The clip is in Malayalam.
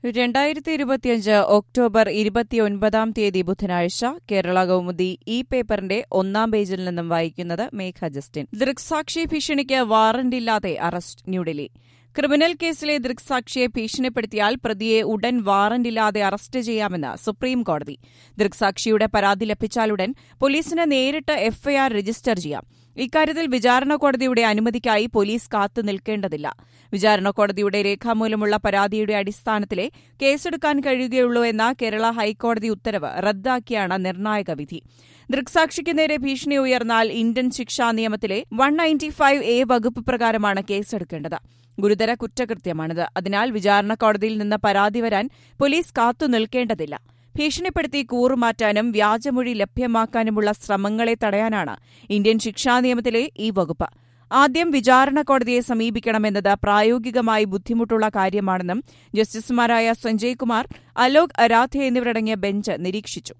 2025 ഒക്ടോബർ 29 ബുധനാഴ്ച കേരള കൗമുദി ഈ പേപ്പറിന്റെ ഒന്നാം പേജിൽ നിന്നും വായിക്കുന്നത് മേഘ ജസ്റ്റിൻ. ദൃക്സാക്ഷി ഭീഷണിക്ക് വാറന്റില്ലാതെ അറസ്റ്റ് ന്യൂഡൽഹി. ക്രിമിനൽ കേസിലെ ദൃക്സാക്ഷിയെ ഭീഷണിപ്പെടുത്തിയാൽ പ്രതിയെ ഉടൻ വാറന്റില്ലാതെ അറസ്റ്റ് ചെയ്യാമെന്ന് സുപ്രീംകോടതി. ദൃക്സാക്ഷിയുടെ പരാതി ലഭിച്ചാലുടൻ പോലീസിന് നേരിട്ട് എഫ്ഐആർ രജിസ്റ്റർ ചെയ്യാം. ഇക്കാര്യത്തിൽ വിചാരണ കോടതിയുടെ അനുമതിക്കായി പോലീസ് കാത്തു നിൽക്കേണ്ടതില്ല. വിചാരണ കോടതിയുടെ രേഖാമൂലമുള്ള പരാതിയുടെ അടിസ്ഥാനത്തിലേ കേസെടുക്കാൻ കഴിയുകയുള്ളൂ എന്ന കേരള ഹൈക്കോടതി ഉത്തരവ് റദ്ദാക്കിയാണ് നിർണായക വിധി. ദൃക്സാക്ഷിക്ക് നേരെ ഭീഷണി ഉയർന്നാൽ ഇന്ത്യൻ ശിക്ഷാ നിയമത്തിലെ 195A വകുപ്പ് പ്രകാരമാണ് കേസെടുക്കേണ്ടത്. ഗുരുതര കുറ്റകൃത്യമാണിത്. അതിനാൽ വിചാരണ കോടതിയിൽ നിന്ന് പരാതി വരാൻ പോലീസ് കാത്തു നിൽക്കേണ്ടതില്ല. ഭീഷണിപ്പെടുത്തി കൂറുമാറ്റാനും വ്യാജമൊഴി ലഭ്യമാക്കാനുമുള്ള ശ്രമങ്ങളെ തടയാനാണ് ഇന്ത്യൻ ശിക്ഷാ നിയമത്തിലെ ഈ വകുപ്പ്. ആദ്യം വിചാരണ കോടതിയെ സമീപിക്കണമെന്നത് പ്രായോഗികമായി ബുദ്ധിമുട്ടുള്ള കാര്യമാണെന്നും ജസ്റ്റിസുമാരായ സഞ്ജയ് കുമാർ, അലോക് അരാധെ എന്നിവരടങ്ങിയ ബെഞ്ച് നിരീക്ഷിച്ചു.